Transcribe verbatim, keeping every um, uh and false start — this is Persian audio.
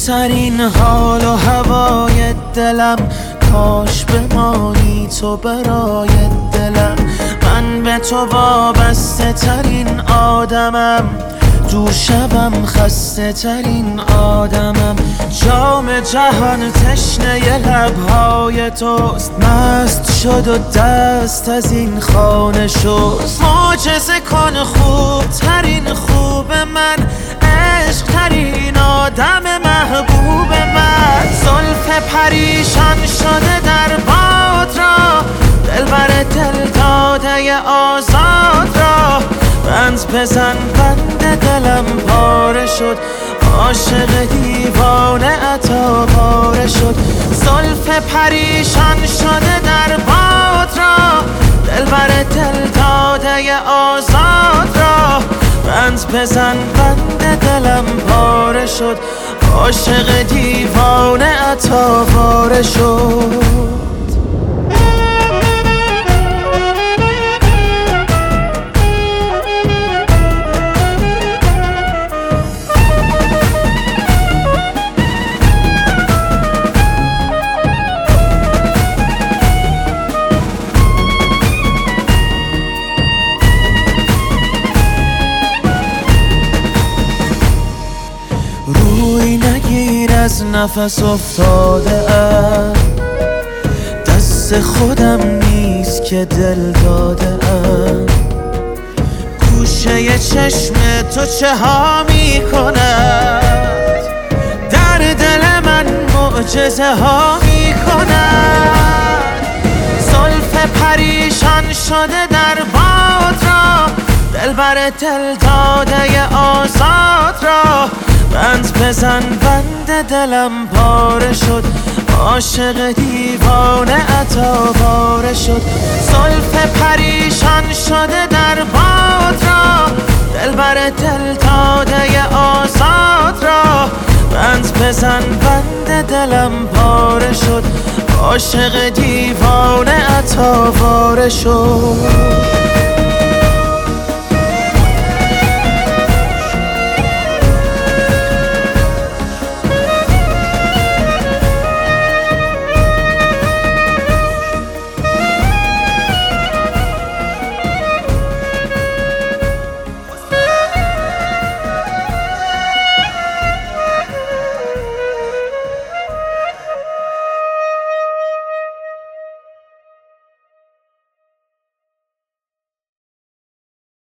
ترین حال و هوای دلم، کاش بمانی تو برای دلم. من به تو وابسته ترین آدمم، دور شبم خسته ترین آدمم. جام جهان تشنه لبهای توست، مست شد و دست از این خانه شست. معجزه کن خوب ترین خوب من، عشق ترین آدم محبوب من. زلف پریشان شده در باد را، دلبر دل داده آزاد را. بند بزن بند دلم پاره شد، عاشق دیوانه عطا پاره شد. زلف پریشان شده در باد را، دلبر دل داده آزاد را. بند بزن بند دلم پاره شد، عاشق دیوانه عطا پاره شد. روی نگیر از نفس افتاده ام، دست خودم نیست که دل داده ام. گوشه چشم تو چه ها می کند، در دل من معجزه ها می کند. زلف پریشان شده در باد را، دلبر دل داده آزاد را. بند بزن بند دلم پاره شد، عاشق دیوانه عطا پاره شد. زلف پریشان شده در باد را، دلبر دل داده آزاد را. بند بزن بند دلم پاره شد، عاشق دیوانه عطا پاره شد.